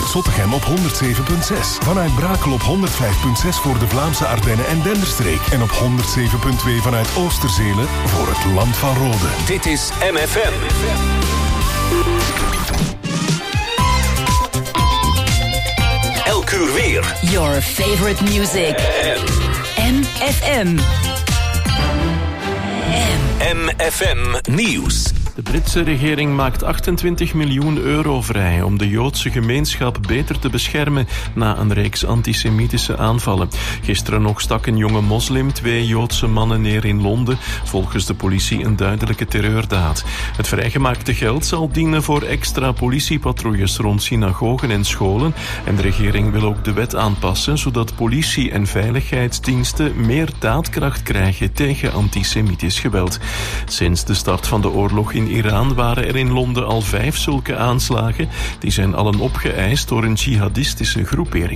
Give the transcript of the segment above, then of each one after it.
vanuit Zottegem op 107.6. Vanuit Brakel op 105.6 voor de Vlaamse Ardennen en Denderstreek. En op 107.2 vanuit Oosterzelen voor het Land van Rode. Dit is MFM. Elk uur weer. Your favorite music. MFM. MFM Nieuws. De Britse regering maakt 28 miljoen euro vrij om de Joodse gemeenschap beter te beschermen na een reeks antisemitische aanvallen. Gisteren nog stak een jonge moslim 2 Joodse mannen neer in Londen, volgens de politie een duidelijke terreurdaad. Het vrijgemaakte geld zal dienen voor extra politiepatrouilles rond synagogen en scholen en de regering wil ook de wet aanpassen zodat politie en veiligheidsdiensten meer daadkracht krijgen tegen antisemitisch geweld. Sinds de start van de oorlog in Iran waren er in Londen al 5 zulke aanslagen. Die zijn allen opgeëist door een jihadistische groepering.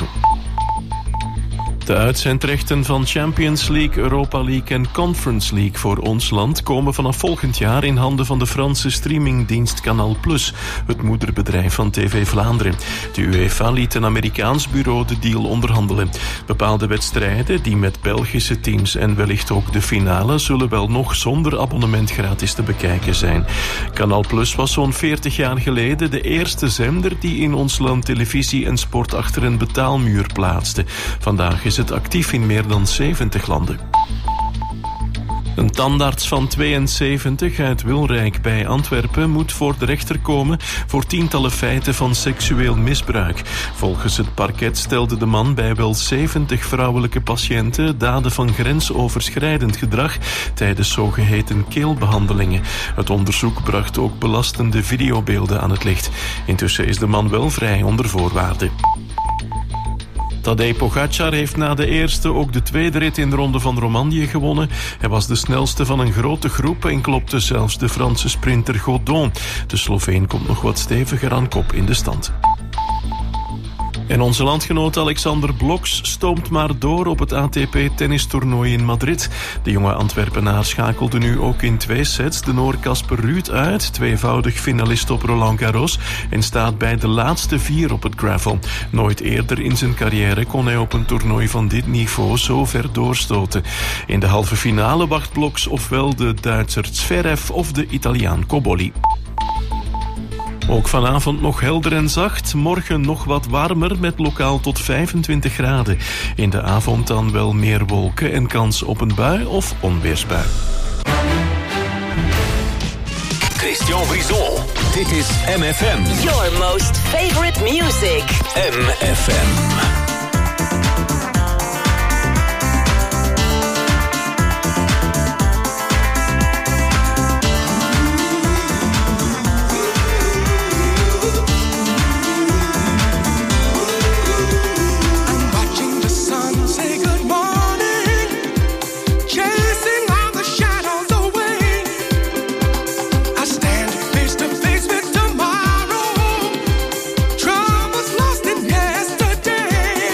De uitzendrechten van Champions League, Europa League en Conference League voor ons land komen vanaf volgend jaar in handen van de Franse streamingdienst Canal+, het moederbedrijf van TV Vlaanderen. De UEFA liet een Amerikaans bureau de deal onderhandelen. Bepaalde wedstrijden, die met Belgische teams en wellicht ook de finale, zullen wel nog zonder abonnement gratis te bekijken zijn. Canal+ was zo'n 40 jaar geleden de eerste zender die in ons land televisie en sport achter een betaalmuur plaatste. Vandaag is het actief in meer dan 70 landen. Een tandarts van 72 uit Wilrijk bij Antwerpen moet voor de rechter komen voor tientallen feiten van seksueel misbruik. Volgens het parket stelde de man bij wel 70 vrouwelijke patiënten daden van grensoverschrijdend gedrag tijdens zogeheten keelbehandelingen. Het onderzoek bracht ook belastende videobeelden aan het licht. Intussen is de man wel vrij onder voorwaarden. Tadej Pogačar heeft na de eerste ook de tweede rit in de Ronde van Romandie gewonnen. Hij was de snelste van een grote groep en klopte zelfs de Franse sprinter Godon. De Sloveen komt nog wat steviger aan kop in de stand. En onze landgenoot Alexander Bloks stoomt maar door op het ATP-tennistoernooi in Madrid. De jonge Antwerpenaar schakelde nu ook in 2 sets de Noor Casper Ruud uit, tweevoudig finalist op Roland Garros, en staat bij de laatste 4 op het gravel. Nooit eerder in zijn carrière kon hij op een toernooi van dit niveau zo ver doorstoten. In de halve finale wacht Bloks ofwel de Duitser Zverev of de Italiaan Cobolli. Ook vanavond nog helder en zacht, morgen nog wat warmer met lokaal tot 25 graden. In de avond dan wel meer wolken en kans op een bui of onweersbui. Christian Brison, dit is MFM. Your most favorite music. MFM. Troubles lost in yesterday.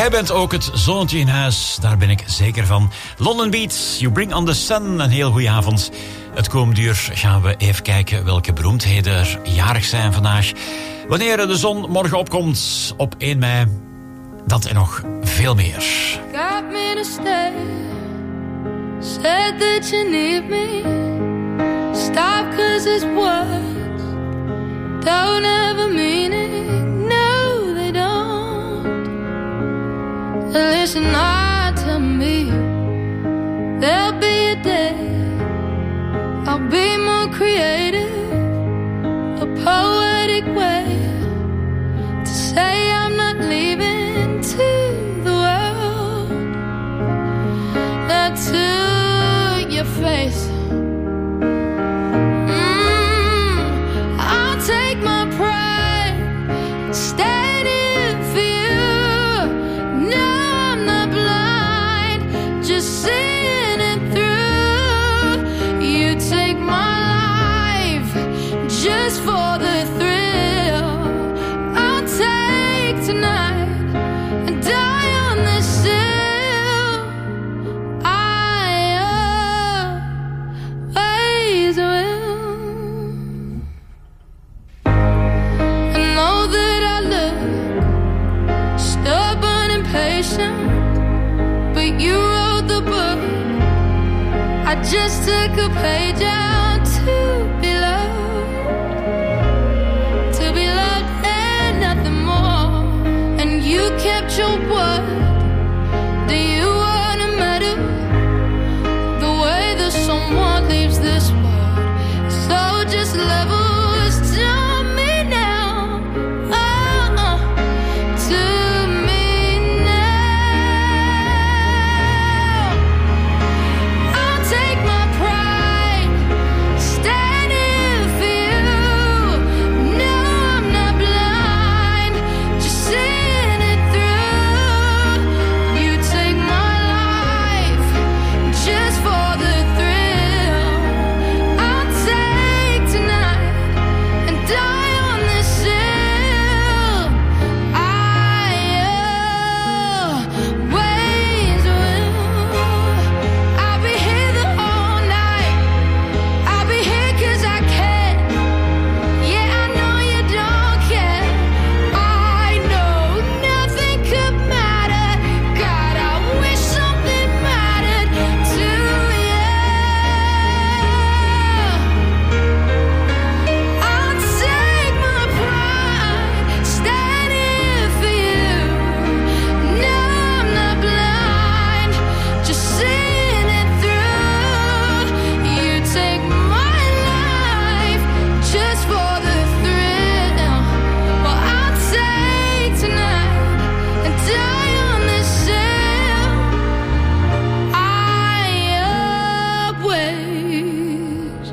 Jij bent ook het zonnetje in huis, daar ben ik zeker van. London Beats, You Bring on the Sun, een heel goeie avond. Het komende uur gaan we even kijken welke beroemdheden er jarig zijn vandaag. Wanneer de zon morgen opkomt op 1 mei, dat en nog veel meer. Got me to stay, said that you need me. Stop 'cause it's words don't have a meaning. No, they don't. Listen hard to me. There'll be a day I'll be more creative, a poetic way to say I'm not leaving to the world. Not to your face. I'll take my pride, stand in for you. No, I'm not blind, just seeing it through. You take my life just for the thrill. I'll take tonight and die on this hill. I always will. I know that I look stubborn and patient, but you wrote the book. I just took a page out to be loved and nothing more. And you kept your word. Do you want a medal? The way that someone leaves this world. So just levels to me now. To me now. I'll take my pride, stand in for you. No, I'm not blind, just seeing it through. You take my life just for the thrill. I'll take tonight and die on this hill. I always will. I'll be here the whole night. I'll be here 'cause I can. Yeah, I know you don't care. I know nothing could matter. God, I wish something mattered to you. I'll take my pride, stand in for you. No, I'm not blind, just seeing it through. You take my life just for the thrill. Well, I'll take tonight and die on this hill. I always,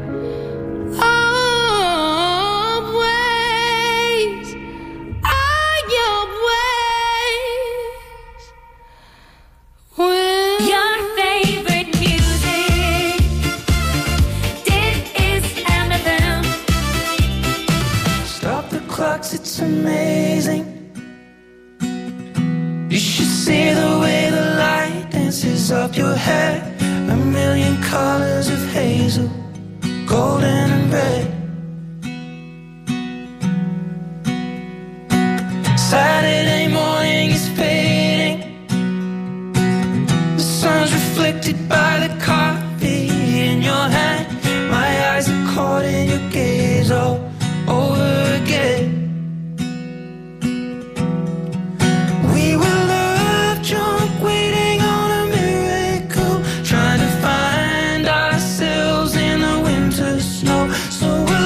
always, I always will. Your favorite music. Dit is MFM. Stop the clocks, it's amazing. You should see the way the light dances up your hair. A million colors of hazel, golden and red. Saturday morning is fading. The sun's reflected by the coffee in your hand. My eyes are caught in your gaze all over again. We were love drunk, waiting on a miracle, trying to find ourselves in the winter snow. So we'll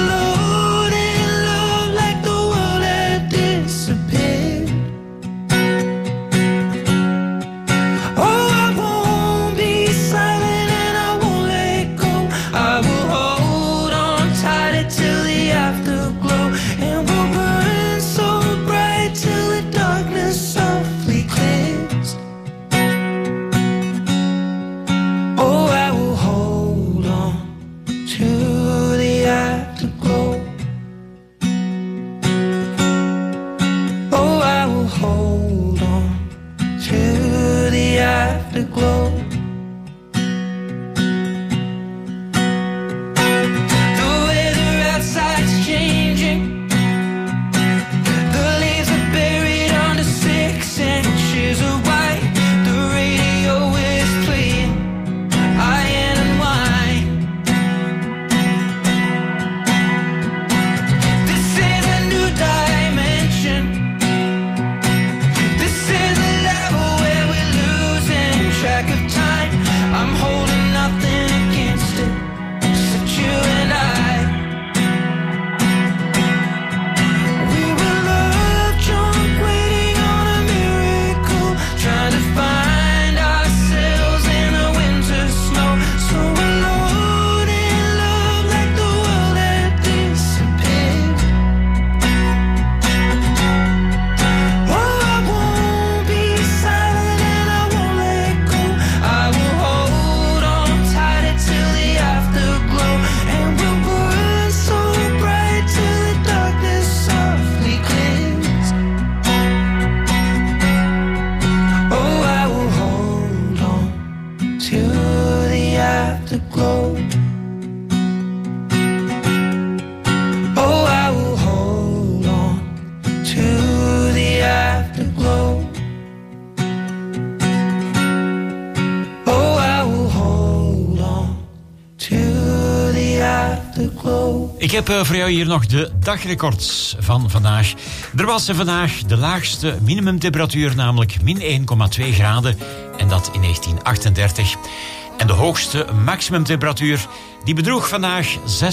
afterglow. Ik heb voor jou hier nog de dagrecords van vandaag. Er was vandaag de laagste minimumtemperatuur, namelijk min 1,2 graden. En dat in 1938. En de hoogste maximumtemperatuur, die bedroeg vandaag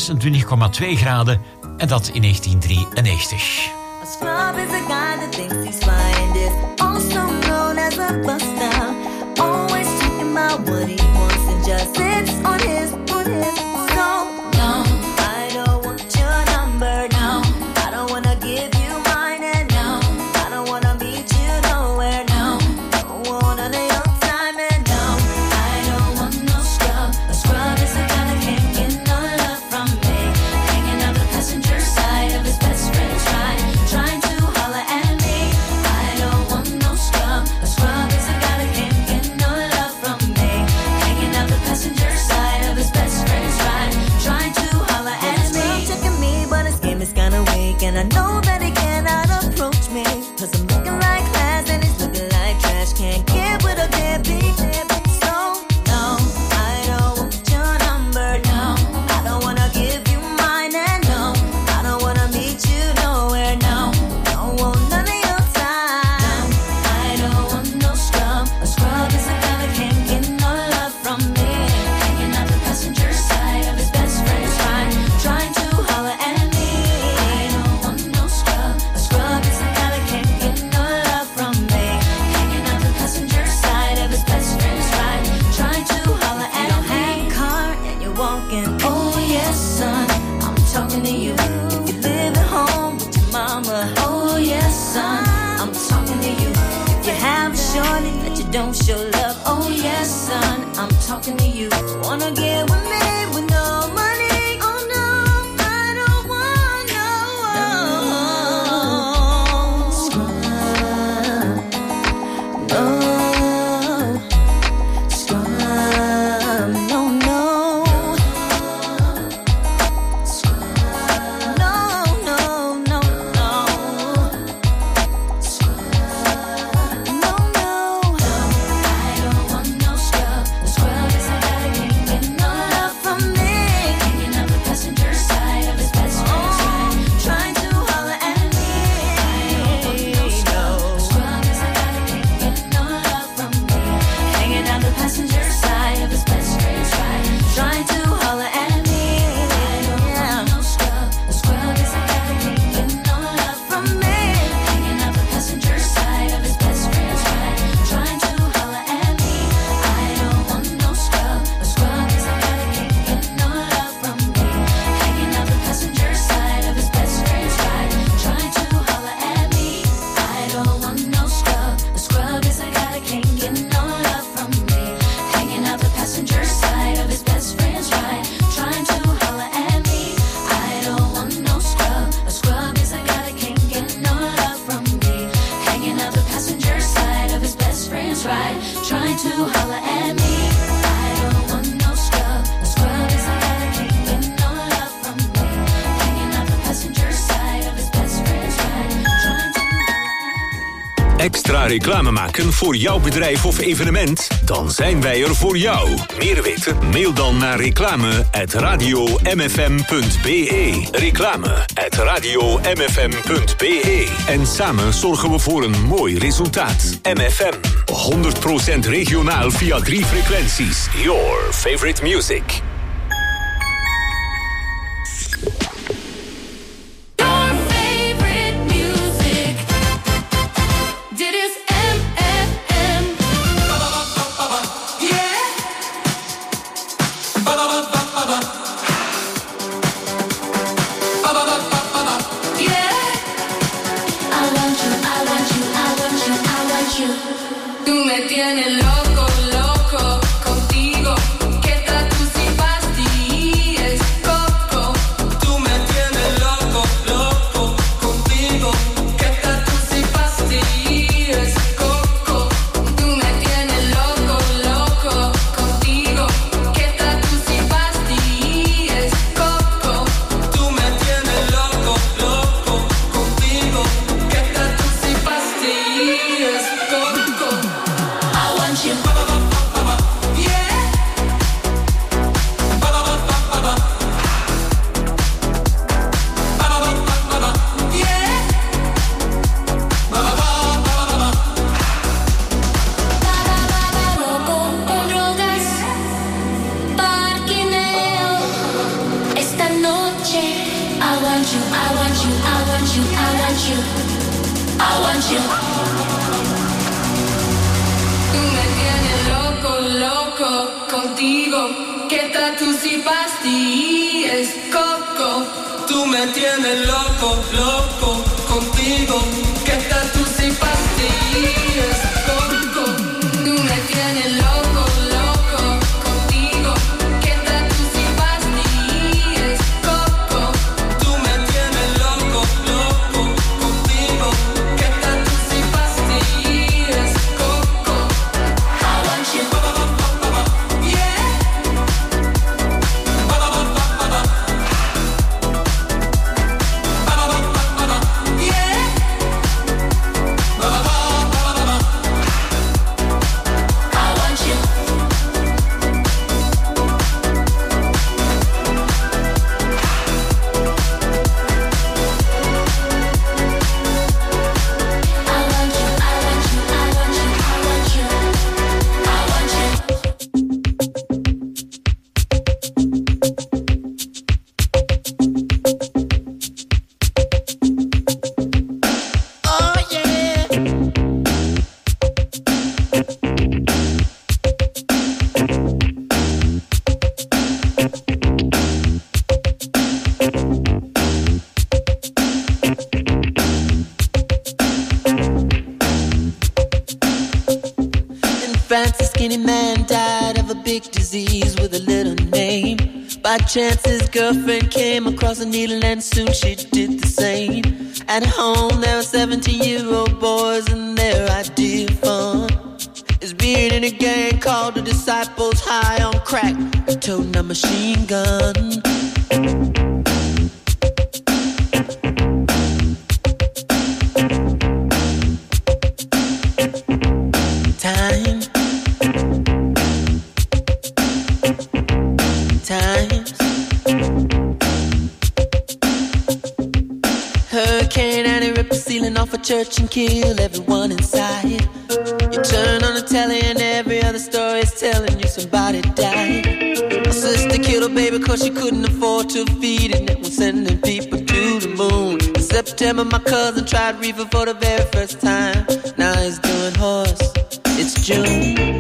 26,2 graden. En dat in 1993. A scrub is a guy that thinks he's flying this, also known as a buster. Always talking about what he wants and just sits on his so no, I don't want your number, no. I don't wanna give you mine, and no, I don't wanna meet you nowhere, no. Don't want none of your time, and no, I don't want no scrub. A scrub is a guy that can't get no love from me, hanging out the passenger side of his best friend's ride, trying to holler at me. I don't want no scrub. A scrub is a guy that can't get no love from me, hanging out the passenger side of his best friend's ride, trying to holler at me. He's checking me, but his game is kinda weak, and I know that he cannot approach me, 'cause I'm looking like class and he's looking like trash. Can't get with a deadbeat. So no, I don't want your number, no. I don't wanna give you mine, and no, I don't wanna meet you nowhere, no. Don't want none of your time. I don't want no scrub. A scrub is a guy that can't get no love from me, hanging out the passenger side of his best friend's ride, trying to holler at me. I don't want no scrub. A scrub is a guy that can't get no love from me, hanging out the passenger side of his best friend's ride, trying to holler at me. You don't have a car and you're walking. Oh yes, son, I'm talking to you. If you live at home with your mama. Oh yes, son, I'm talking to you. If you have a shorty that you don't show love. Oh yes, son, I'm talking to you. Wanna get with me with no money? Oh no, I don't want no scrub. No scrub. No, no. No, no, no, no. No, no. I don't want no scrub. A scrub is a guy that can't get no love from me, hanging out the passenger side of his best friend's ride, trying to holler at me. I don't want no scrub. A scrub is a guy that can't get no love from me, hanging out the passenger side of his best friend's ride, trying to holler at me. I don't want no scrub. A scrub is a guy that can't get no love from me, hanging out the passenger side of his best friend's ride, trying to holler at me. I don't want no scrub. A scrub is a guy that can't get no love from me, hanging out the passenger side of his best friend's ride, trying to holler at me. I don't want no scrub. A scrub is a guy that can't get no love from me, hanging out the passenger side of his best friend's ride, trying to holler at me. I don't want no scrub. A scrub is a guy that can't get no love from me, hanging out the passenger side of his best friend's ride, trying to holler at me. I don't want no scrub. A scrub is a guy that can't get no love from me, hanging out the passenger side of his best friend's ride, trying to. Extra reclame maken voor jouw bedrijf of evenement? Dan zijn wij er voor jou. Meer weten? Mail dan naar reclame@radiomfm.be. Reclame@radiomfm.be. En samen zorgen we voor een mooi resultaat. MFM. 100% regionaal via 3 frequenties. Your favorite music. Your favorite music. Dit is MFM. Tú me tienes loco, loco, contigo. ¿Qué tal tú si vas? want you, I want you, I want you, I want you, I want you. Tú me tienes loco, loco contigo. ¿Qué tal tú si pastillas, coco? Tú me tienes loco, loco contigo. ¿Qué tal tú si pastillas, coco? Tú me tienes loco, loco contigo. ¿Qué tal tú si pastillas, coco? Tú me tienes loco, loco contigo. ¿Qué tal tú si pastillas, coco? I want you. By chance his girlfriend came across a needle and soon she did the same. At home there were 17-year-old boys and their idea of fun is being in a gang called the Disciples, high on crack, toting a machine gun. Church and kill everyone inside. You turn on the telly and every other story is telling you somebody died. My sister killed her baby cause she couldn't afford to feed it and was sending people to the moon. In September my cousin tried reefer for the very first time. Now he's doing horse. It's June.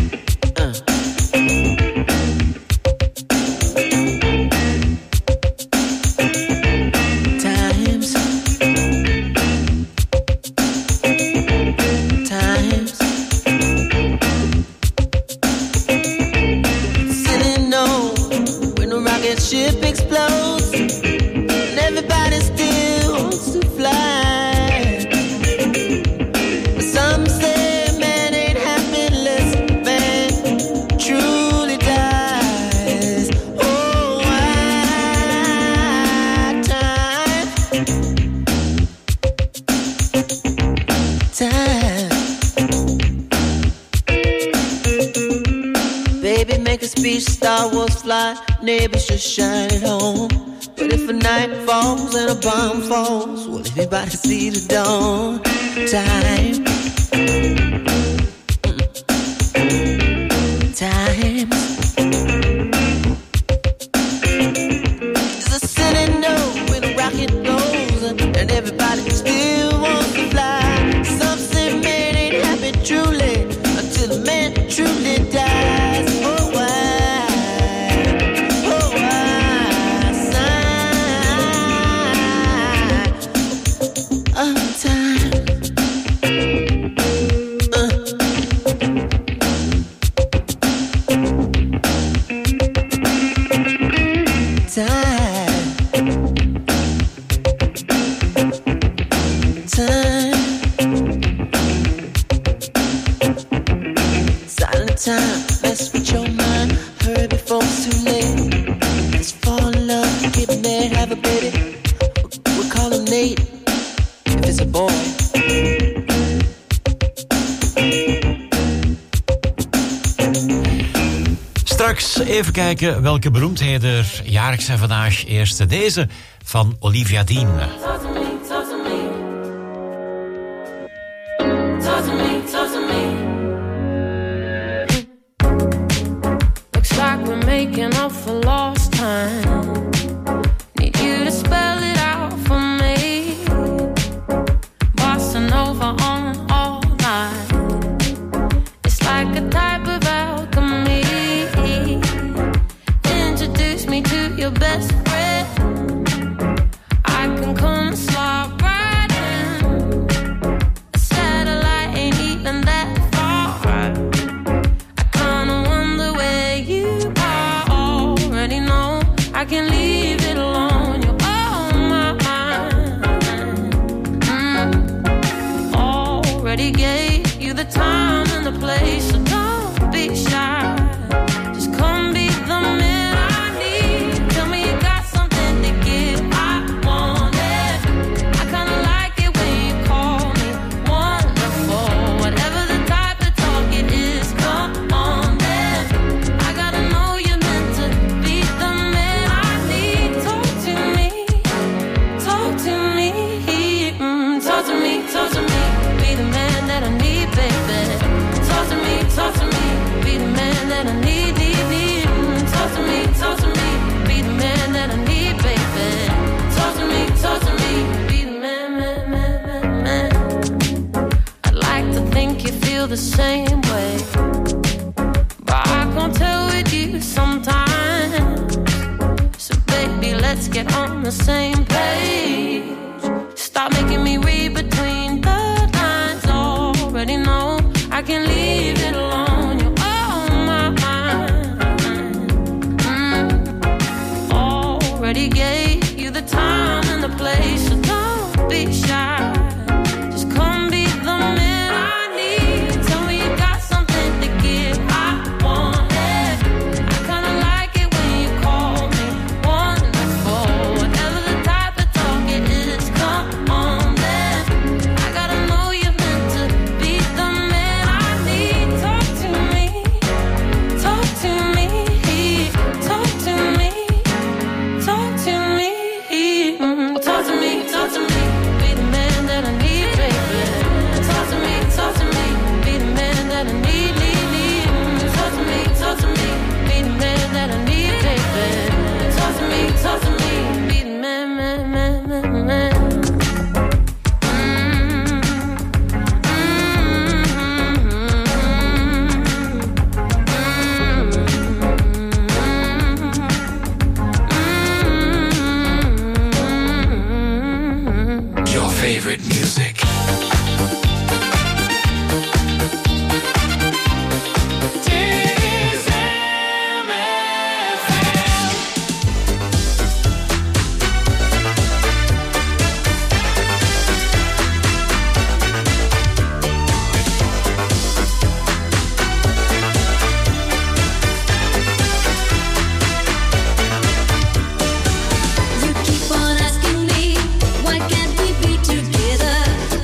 Neighbors just shine at home. But if a night falls and a bomb falls, will anybody see the dawn? Time. Time. There's a city note when a rocket goes and everybody still wants to fly. Some say man ain't happy truly until a man truly dies. Oh, why? Even kijken welke beroemdheden er jarig zijn vandaag. Eerst deze van Olivia Dean. Looks like we're making up for lost time. Need you to spell it can come and slide right in. A satellite ain't even that far. I kinda wonder where you are. Already know I can leave it alone. You're on my mind. Already gave you the time and the place, so don't be shy. Just come be the man I need. Tell me you got something to give. I want it. I kinda like it when you call me wonderful. Whatever the type of talk it is, come on then. I gotta know you're meant to be the man I need. Talk to me, talk to me, talk to me, talk to me. Be the man that I need, baby. Talk to me, be the man that I need, need. Talk to me, be the man that I need, baby. Talk to me, be the man. I'd like to think you feel the same way, but I can't tell with you sometimes. So baby, let's get on the same page. Stop making me read between the lines. Already know I can leave it alone. You're on my mind. Already gave you the time and the place, so don't be shy. Just come be the man I need. Tell me you got something to give. I want it. I kinda like it when you call me wonderful. Whatever the type of talk it is, come on then. I gotta know you're meant to be the man I need. Talk to me, talk to me, talk to me, talk to me, talk to me, talk to me. Be the man that I need, baby. Talk to me, be the man that I need, need. Talk to me, be the man that I need, baby. Talk to me, be the man, man. Your favorite music. You keep on asking me, why can't we be together?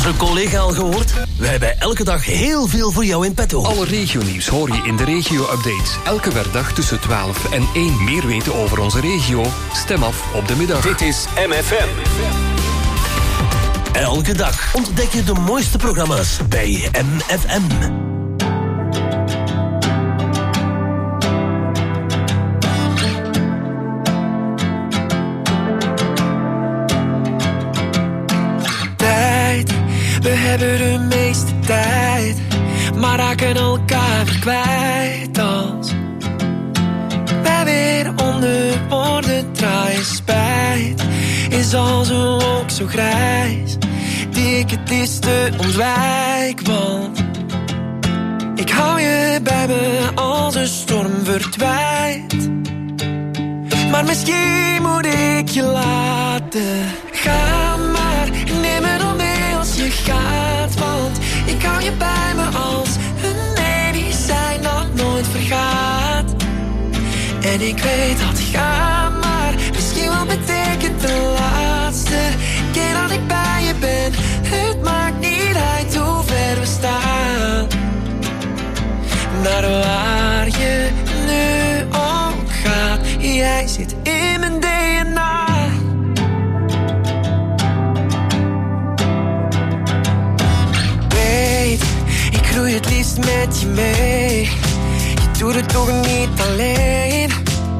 onze collega al gehoord? Wij hebben elke dag heel veel voor jou in petto. Alle regionieuws hoor je in de regio-updates. Elke werkdag tussen 12 en 1. Meer weten over onze regio? Stem af op de middag. Dit is MFM. Elke dag ontdek je de mooiste programma's bij MFM. We hebben de meeste tijd, maar raken elkaar weer kwijt als wij weer onder woorden draaien. Spijt is als een wolk zo grijs, die ik het liefste ontwijk, want ik hou je bij me als een storm verdwijnt. Maar misschien moet ik je laten gaan, maar neem me dan mee als je gaat, want ik hou je bij me als een medicijn dat nooit vergaat. En ik weet dat gaan, maar misschien wel betekent de laatste keer dat ik bij je ben. Het maakt niet uit hoe ver we staan, naar waar je nu ook gaat. Jij zit in mijn DNA. Ik groei het liefst met je mee. Je doet het toch niet alleen.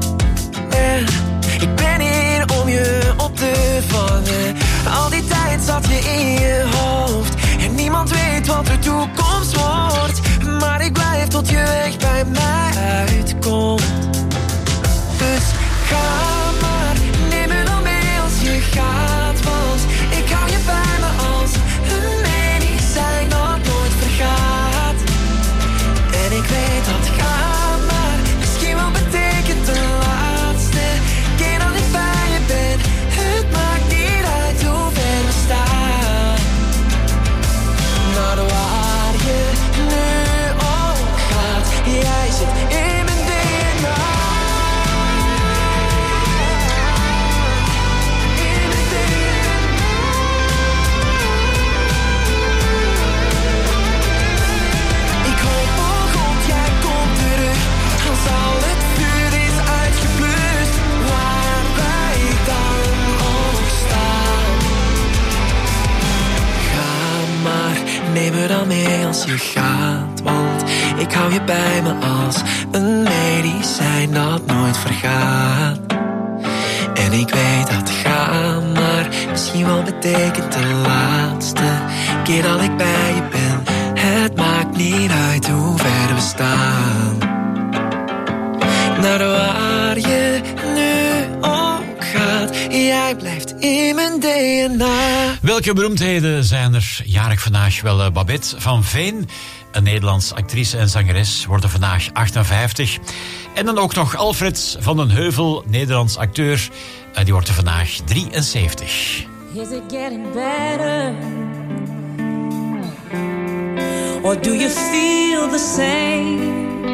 Ik ben hier om je op te vangen. Al die tijd zat je in je hoofd en niemand weet wat de toekomst wordt. Maar ik blijf tot je weg bij mij uitkomt. Dus ga maar, neem me dan mee als je gaat, want ik hou je bij me als een medicijn dat nooit vergaat. En ik weet dat gaan, maar misschien wel betekent de laatste keer dat ik bij je ben. Het maakt niet uit hoe ver we staan, naar waar je nu ook gaat. Jij zit in mijn DNA. Neem me dan mee als je gaat, want ik hou je bij me als een medicijn dat nooit vergaat. En ik weet dat gaan, maar misschien wel betekent de laatste keer dat ik bij je ben. Het maakt niet uit hoe ver we staan, naar waar je nu ook gaat. Jij blijft in mijn DNA. Welke beroemdheden zijn er jarig vandaag? Wel, Babette van Veen, een Nederlands actrice en zangeres, wordt er vandaag 58. En dan ook nog Alfred van den Heuvel, Nederlands acteur, die wordt er vandaag 73. Is it getting better? Or do you feel the same?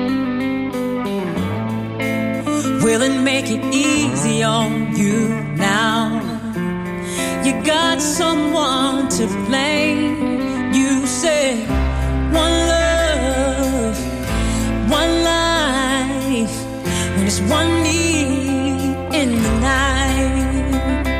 Will it make it easy on you now? You got someone to blame. You say one love, one life, when it's one need in the night.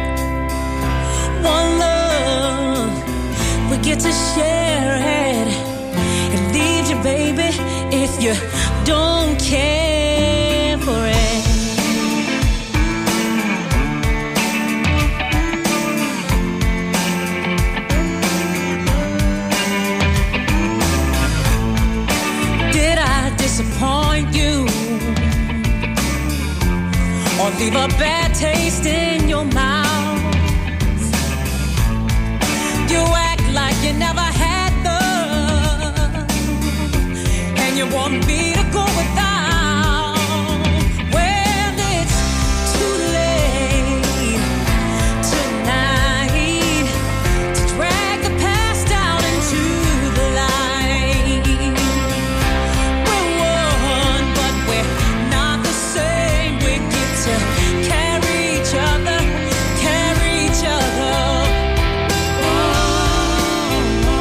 One love, we get to share it. It leaves you, baby, if you don't care for it. Disappoint you or leave a bad taste in your mouth? You act like you never had love, and you want me to go without. Well, it's too late tonight to drag the past out into the light. Carry each other. Oh.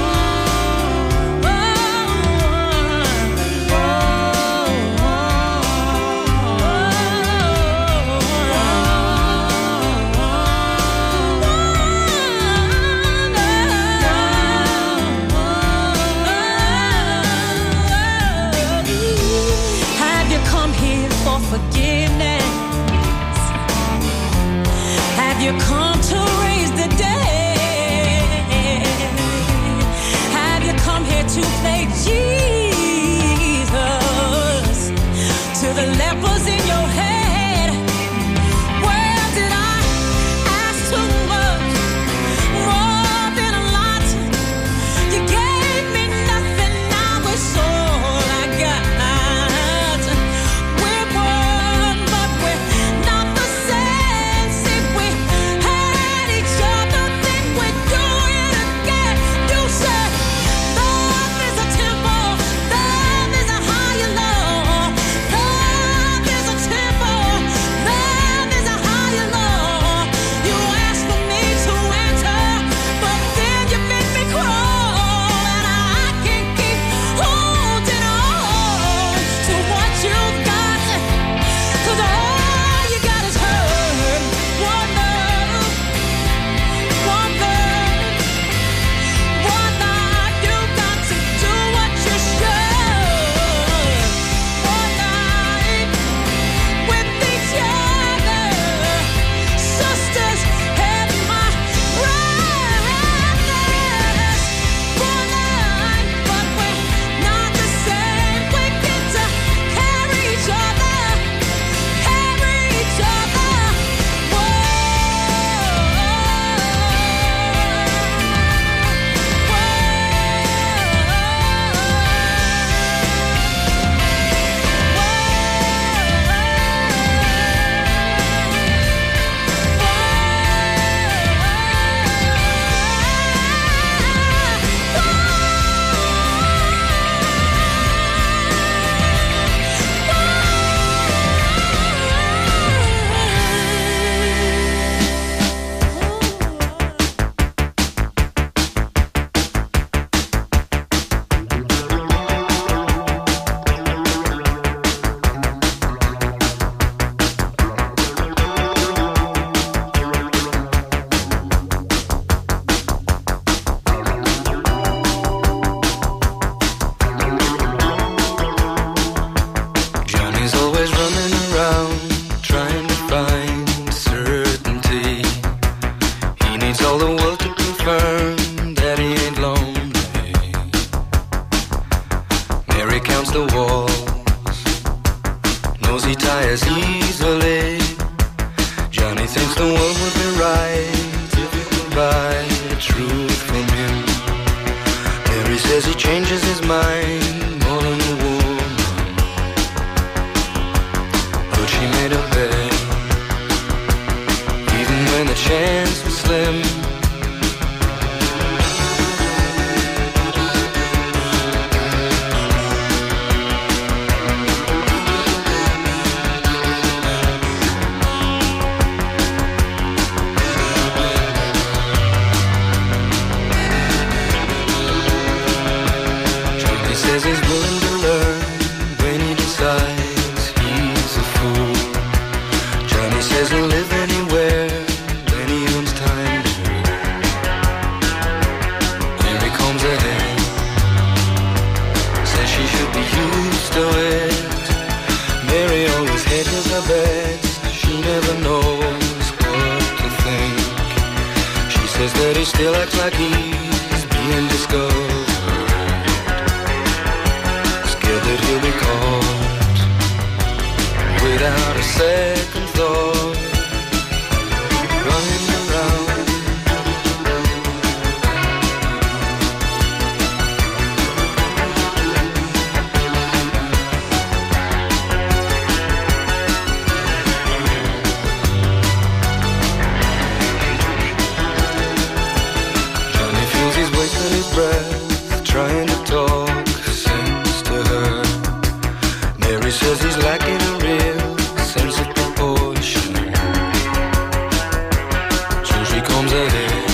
you come to raise the dead? Have you come here to play Jesus to the lepers in your head? Well, did I ask too much? More than a lot. You gave me nothing, now it's all I got. We're one, but we're not the same. See, we had each other, then we do it again. You said love is a temple, love is a higher law. Love is a temple, love is a higher law. You asked for me to enter, but then you made me crawl, and I can keep holding on to what you got, 'cause all you got is hurt. One love, one love, one life. You got to do what you should. One life with each other, sisters and my brothers. One life, but we're not the same. We get to carry each other, carry each other. Johnny's always running around, trying to find certainty. He needs all the world to confirm that he ain't lonely. Mary counts the walls, knows he tires easily. Johnny thinks the world would be right if he could buy the truth from him. Mary says he changes his mind more than a woman, but she made a bet, even when the chance was slim. Johnny says he's willing to learn when he decides he's a fool. Johnny says he'll live anywhere when he owns time to. Here he comes ahead, says she should be used to it. Mary always hedges her bets, she never knows what to think. She says that he still acts like he's being discovered, scared that he'll be caught without a second thought, running around. Johnny feels he's wasting his breath, trying to talk sense to her. Mary says he's lacking a real sense of proportion. So she comes ahead,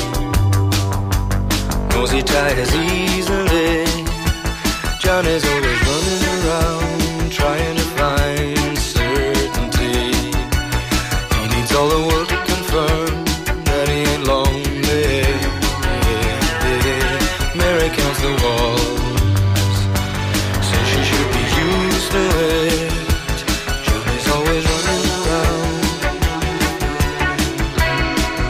knows he tires easily. Johnny's always running around, trying to find certainty. He needs all the world to confirm that he ain't lonely. Mary counts the walls, says she should be used to it. Johnny's always running around.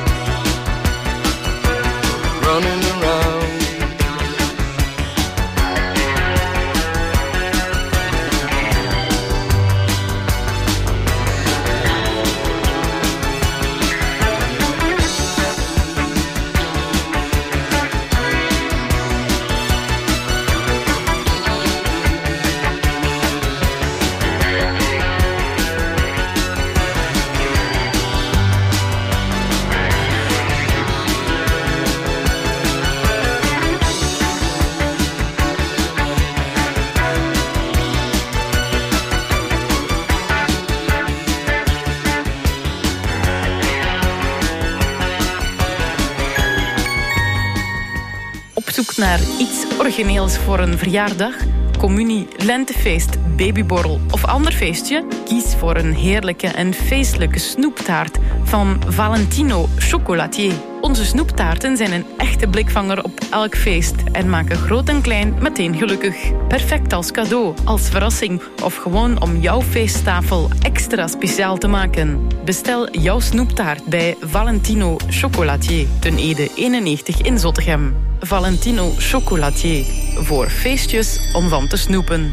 zoek naar iets origineels voor een verjaardag, communie, lentefeest, babyborrel of ander feestje? Kies voor een heerlijke en feestelijke snoeptaart van Valentino Chocolatier. Onze snoeptaarten zijn een echte blikvanger op elk feest en maken groot en klein meteen gelukkig. Perfect als cadeau, als verrassing of gewoon om jouw feesttafel extra speciaal te maken. Bestel jouw snoeptaart bij Valentino Chocolatier, ten Ede 91 in Zottegem. Valentino Chocolatier, voor feestjes om van te snoepen.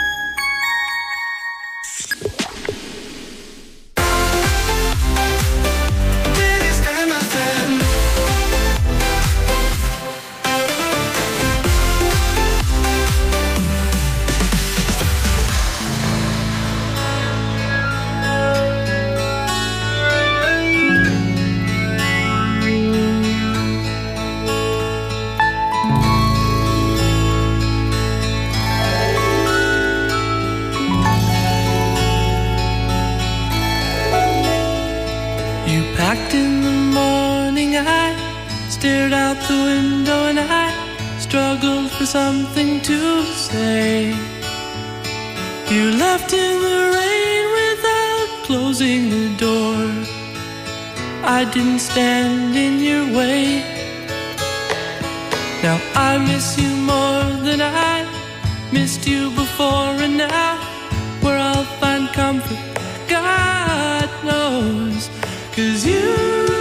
Something to say. You left in the rain without closing the door. I didn't stand in your way. Now I miss you more than I missed you before, and now where I'll find comfort, God knows, 'cause you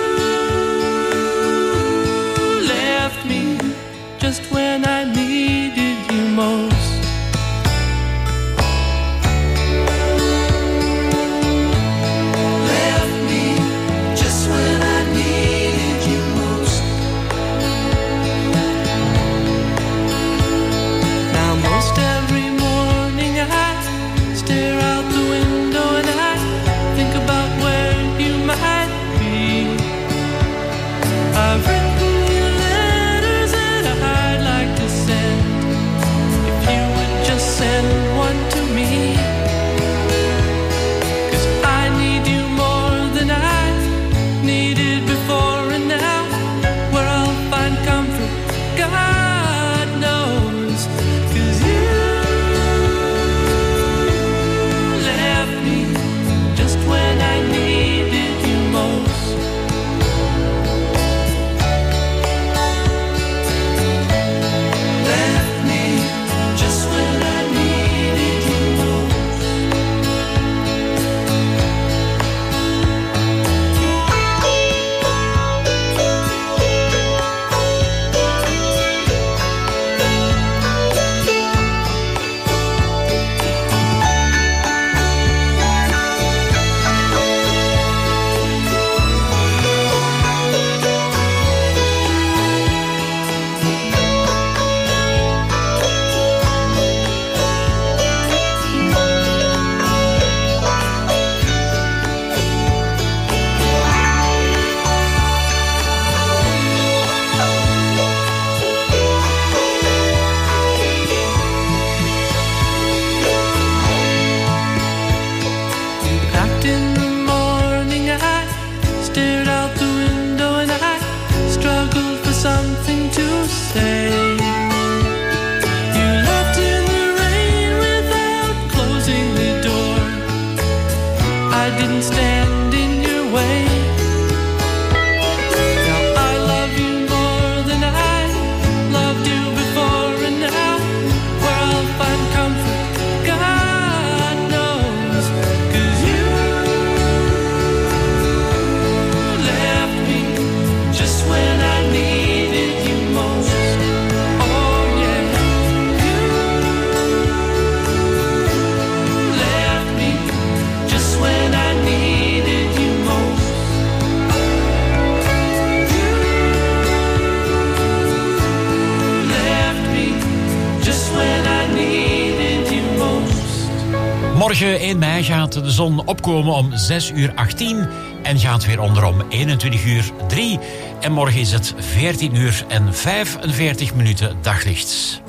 left me just when I needed you most. Left me just when I needed you most. Now most every morning I stare out the window and I think about where you might be. I've written send one to me, 'cause I need you more than I needed before, and now where I'll find comfort, God knows, 'cause you left me just when I needed you most. Left me just when Morgen 1 mei gaat de zon opkomen om 6:18 en gaat weer onder om 21:03. En morgen is het 14:45 daglicht.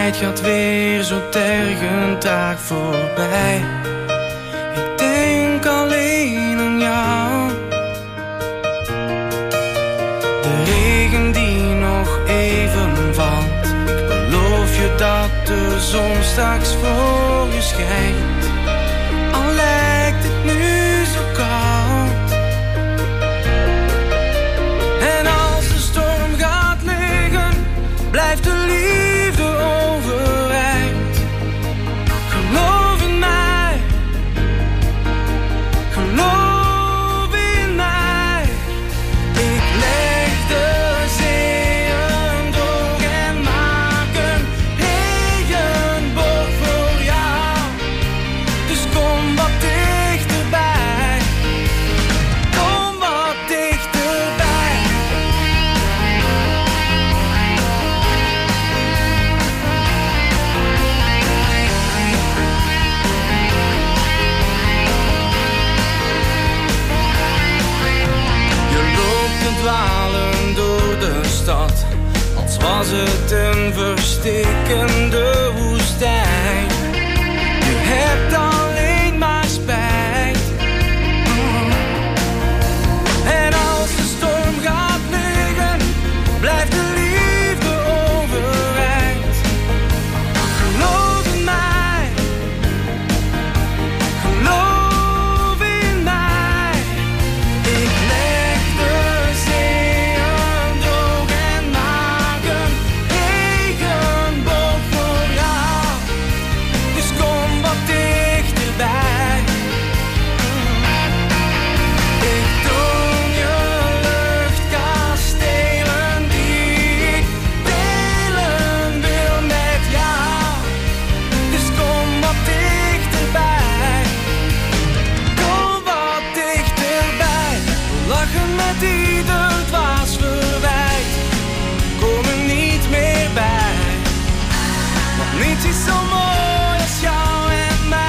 tijd gaat weer zo tergend traag voorbij. Ik denk alleen aan jou. De regen die nog even valt. Ik beloof je dat de zon straks voor je schijnt. Al lijkt het nu zo koud. En als de storm gaat liggen, blijft de liefde overeind. Geloof in mij, geloof in mij. Ik leg de zeeën droog en maak een regenboog voor jou. Dus kom wat dichterbij, kom wat dichterbij. Je loopt te dwalen door de stad, als was het een verstikkende woestijn. Je hebt alleen maar spijt. En als de storm gaat liggen, blijft de liefde overeind. Geloof in mij, geloof in mij. Ik leg de zeeën droog en maak een regenboog voor jou. Dus kom wat dichterbij. Ik droom je luchtkastelen die ik delen wil met jou. Dus kom wat dichterbij, kom wat dichterbij. We lachen met ieder dwaas verwijt, komen niet meer bij. Want niets is zo mooi als jou en mij.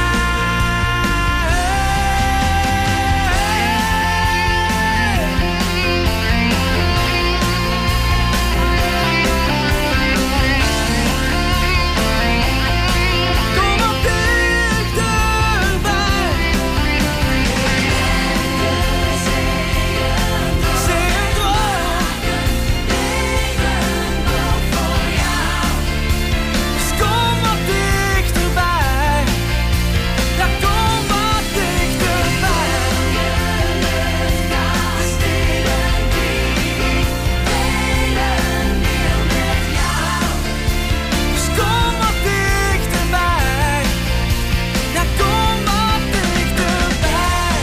Kom wat dichterbij. Zeeën droog, dus kom wat dichterbij. Ja, kom wat dichterbij. Dus kom wat dichterbij. Ja, kom wat dichterbij.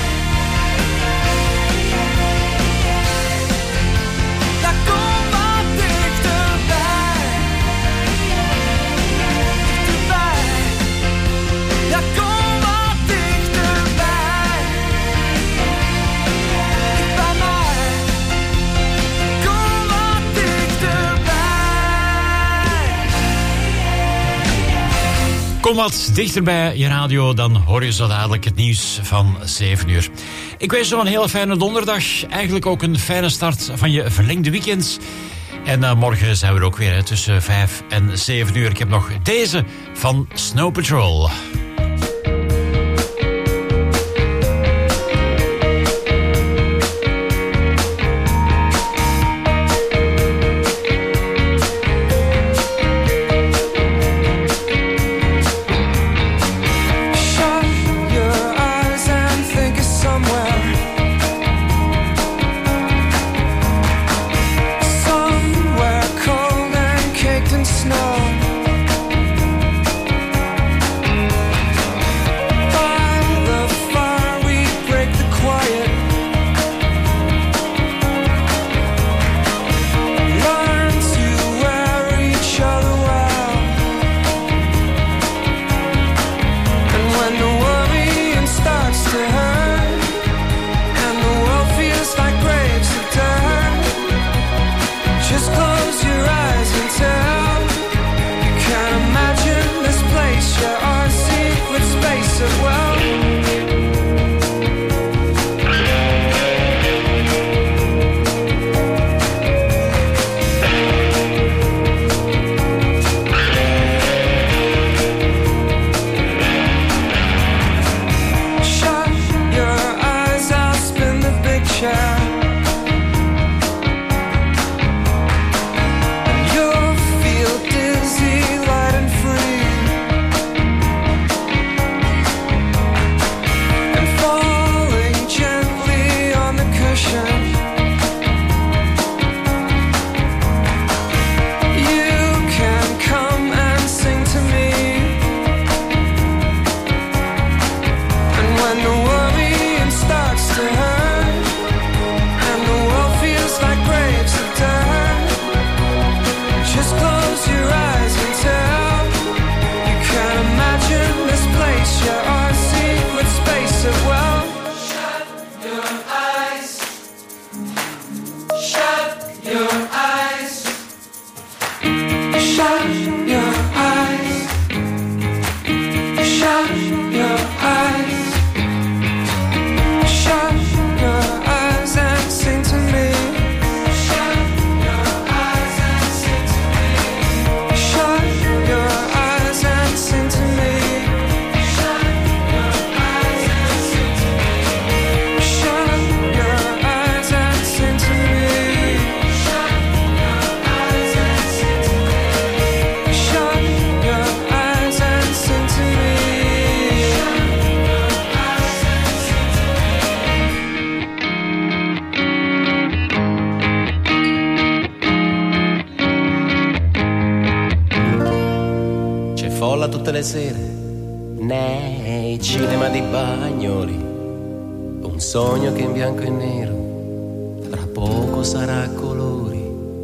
Ja, kom wat dichterbij. Dichterbij. Ja, kom wat dichterbij. Dicht bij mij. Kom wat dichterbij. Kom wat dichter bij je radio, dan hoor je zo dadelijk het nieuws van 7 uur. Ik wens je een hele fijne donderdag. Eigenlijk ook een fijne start van je verlengde weekend. En morgen zijn we er ook weer hè, tussen 5 en 7 uur. Ik heb nog deze van Snow Patrol. Shut your eyes and think of somewhere cold and caked in snow. incolla tutte le sere nei cinema di Bagnoli. Un sogno che in bianco e nero tra poco sarà a colori.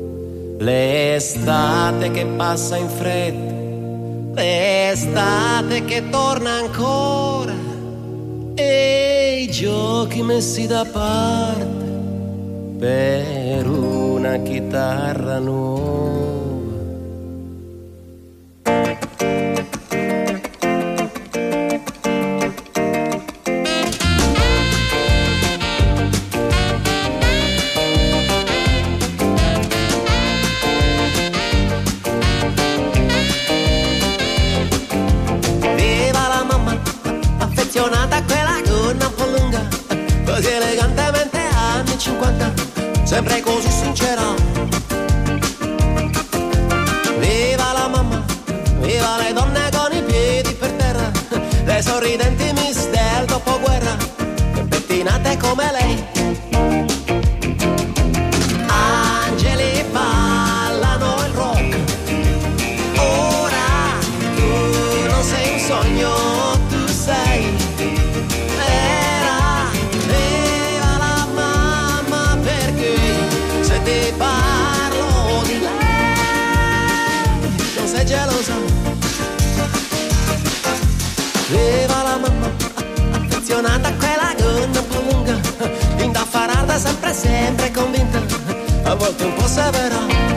L'estate che passa in fretta, l'estate che torna ancora, e i giochi messi da parte per una chitarra nuova. Viva la mamma, affezionata a quella gonna un po' lunga, così elegantemente anni 50, sempre così sincera. Viva la mamma, viva le donne con i piedi per terra, le sorridenti miss del dopoguerra, che pettinate come lei. Angeli ballano il rock, ora tu non sei un sogno, tu sei vera. Viva la mamma, perché se ti parlo di lei non sei gelosa. Viva la mamma, affezionata a quella gonna un po' lunga, indaffarata sempre sempre convinta, a volte un po' severa.